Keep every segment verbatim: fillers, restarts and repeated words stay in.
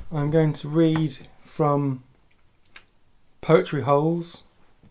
I'm going to read from Poetry Holes,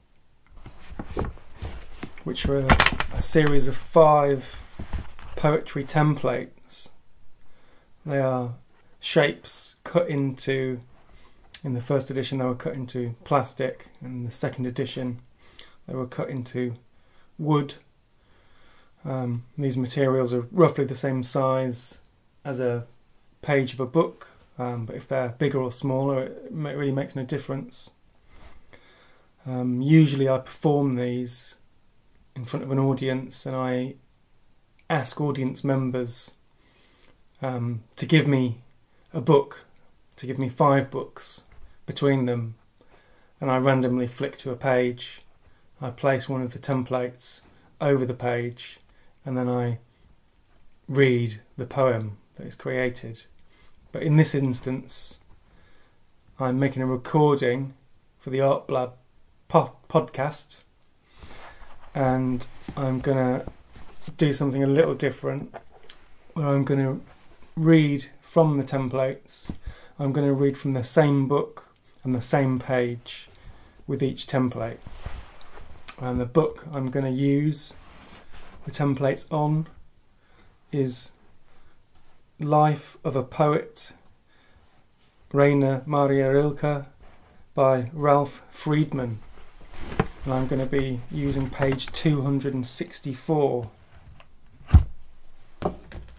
which are a, a series of five poetry templates. They are shapes cut into, in the first edition they were cut into plastic, and in the second edition they were cut into wood. Um, these materials are roughly the same size as a page of a book, um, but if they're bigger or smaller it really makes no difference. Um, usually I perform these in front of an audience, and I ask audience members um, to give me a book, to give me five books between them, and I randomly flick to a page. I place one of the templates over the page, and then I read the poem that is created. But in this instance, I'm making a recording for the Art Blab po- podcast, and I'm going to do something a little different, where I'm going to read from the templates. I'm going to read from the same book and the same page with each template. And the book I'm going to use the templates on is Life of a Poet, Rainer Maria Rilke, by Ralph Friedman. And I'm going to be using page two hundred sixty-four. I'm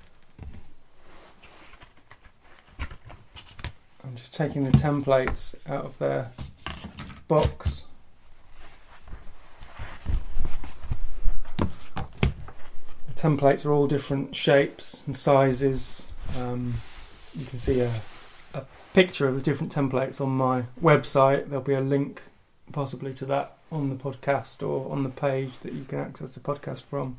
just taking the templates out of their box. The templates are all different shapes and sizes. Um, you can see a, a picture of the different templates on my website. There'll be a link possibly to that on the podcast or on the page that you can access the podcast from.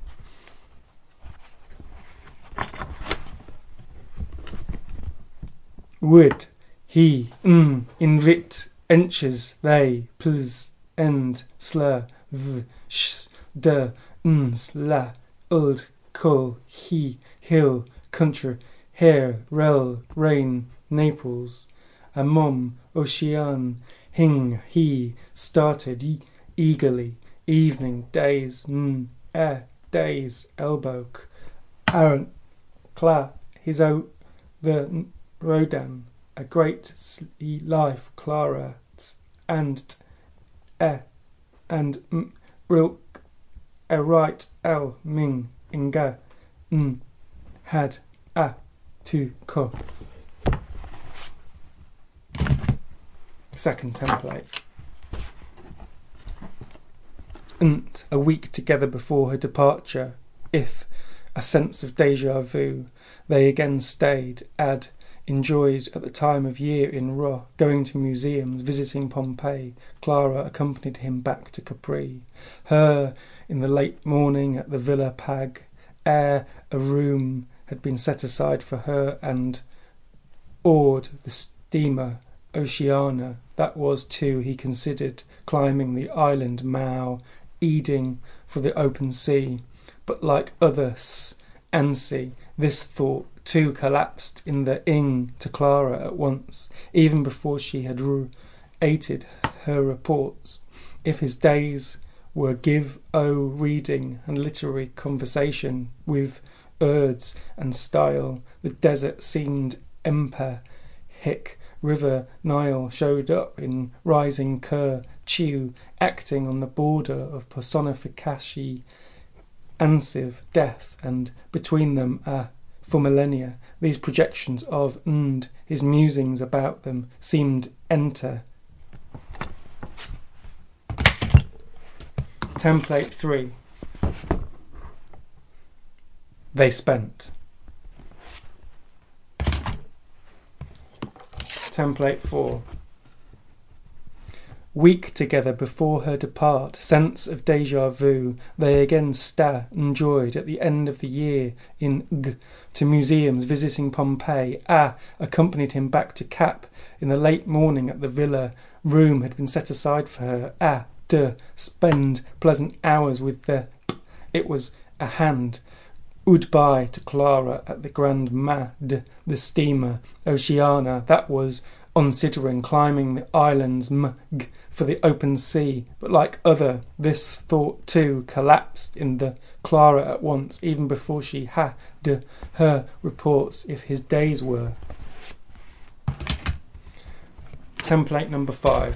Would he mm, invit enches they pls end slur v sh de ns la uld cul he hill country hair rel rain Naples a mum ocean hing he started e- eagerly evening days n eh days elbow Aaron cla his o the Rodan a great life Clara and eh and m rilk a right el ming inga n had a to co. Second template. Nt a week together before her departure, if a sense of deja vu they again stayed, ad enjoyed at the time of year in Ro, going to museums, visiting Pompeii. Clara accompanied him back to Capri. Her in the late morning at the Villa Pag, ere a room had been set aside for her, and oared the steamer Oceana. That was too, he considered, climbing the island Mao, eading for the open sea. But like others, Ansi, this thought too collapsed in the ing to Clara at once, even before she had related her reports. If his days were give o reading and literary conversation with urds and style, the desert seemed emper hick river Nile showed up in rising cur chew, acting on the border of personificashi ansive death, and between them a for millennia these projections of and his musings about them seemed enter. Template three. They spent. Template four. Week together before her depart, sense of deja vu, they again sta enjoyed at the end of the year in G to museums, visiting Pompeii. A accompanied him back to Cap in the late morning at the villa. Room had been set aside for her. A de spend pleasant hours with the. It was a hand. Goodbye to Clara at the Grand Mad, the steamer Oceana that was considering climbing the islands M G for the open sea, but like other, this thought too collapsed in the Clara at once, even before she had her reports if his days were. Template number five.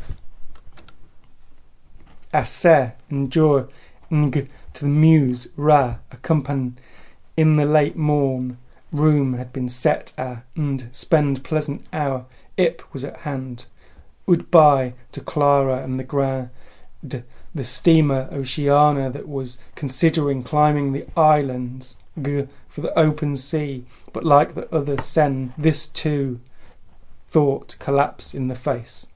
Assez endure ng to the muse Ra accompany in the late morn. Room had been set a and spend pleasant hour. Ip was at hand. Goodbye to Clara and the Grand, the steamer Oceana that was considering climbing the islands G for the open sea, but like the other Sen, this too thought collapsed in the face.